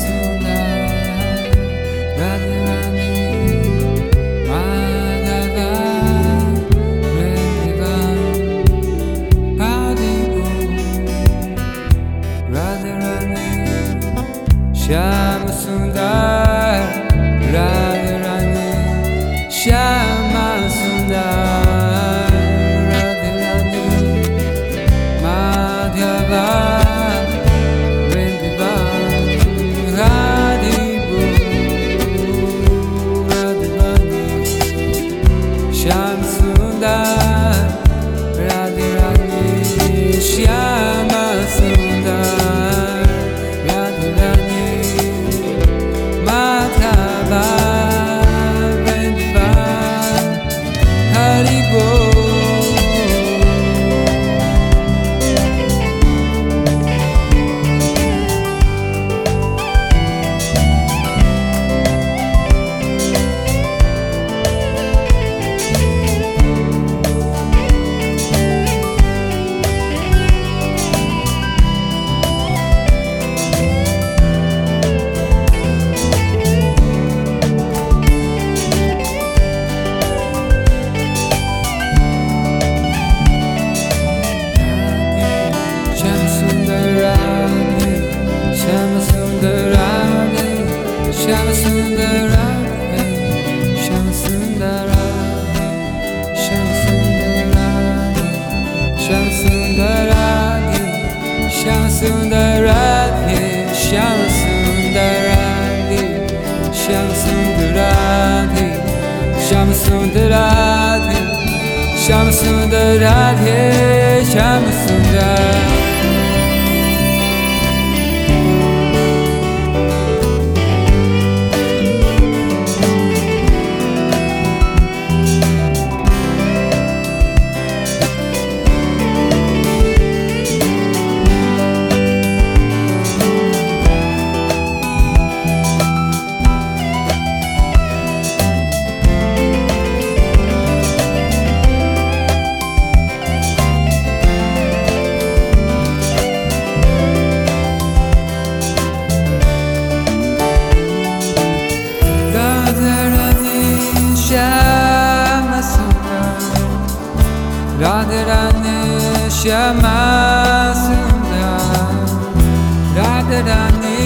Shama Sundar, Radhe Rani, Shama Sundar, Radhe Rani, Madhava, Vrindavan, Haribo, Radhe Rani, Shama Sundar, Radhe Rani, Shama Sundar. Shama Sundara, Shama Sundara, Shama Sundara, Shama Sundara, Shama Sundara, Shama Sundara, Shama Sundara, Shama Sundara, Shama Sundara, Shama Sundara. Radhe Rani, Shama Sundar, Radhe Rani,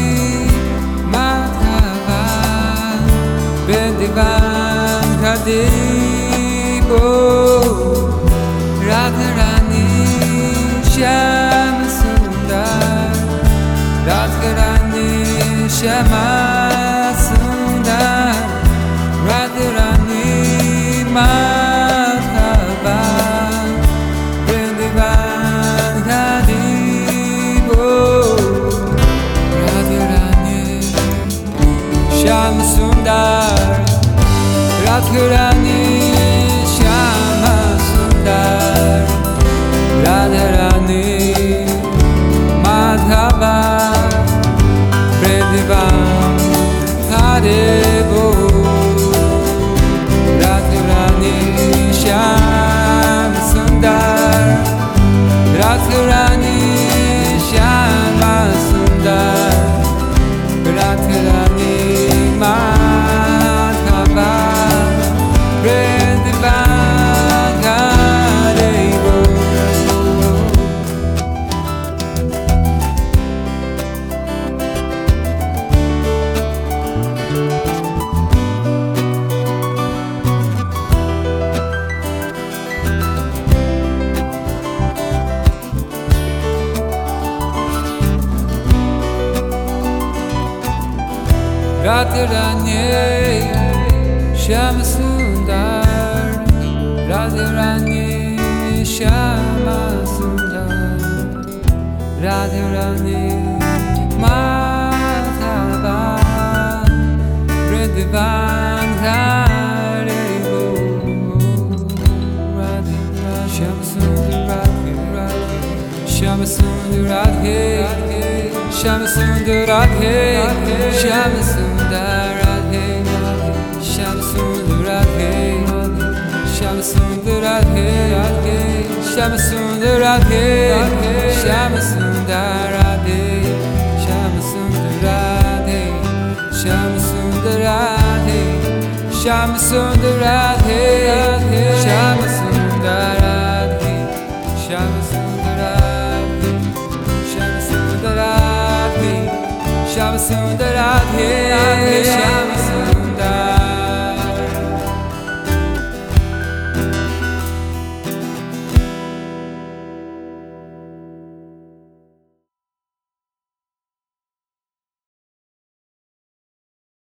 Madhava, Vrindavan, Haribo, Radhe Rani, Shama Sundar, Radhe Rani, Shama Sundar, Radhe Rani, Madhava, Shama Sundar, Radhe Rani, Shama Sundar, Radhe Rani, Madhava, Vrindavan, Haribo, Radhe Rani, Shama Sundar, Radhe Rani, Shama Sundar, Radhe Rani, Madhava, Vrindavan, Haribo. Radhe Rani, Shama Sundar, Radhe Rani, Shama Sundar, Radhe Rani, Madhava, Vrindavan, Haribo, Radhe Rani, Shama Sundar, Shama Sundar, Radhe, Shama Sundar, Radhe, Shama Sundar, Radhe, Shama Sundar, Radhe, Shama Sundar, Radhe, Shama Sundar, Radhe, Shama Sundar, Radhe, Shama Sundar, Radhe. Shama Sundar Radhe, Shama Sundar Radhe, Shama Sundar Radhe, Shama Sundar Radhe, Shama Sundar Radhe.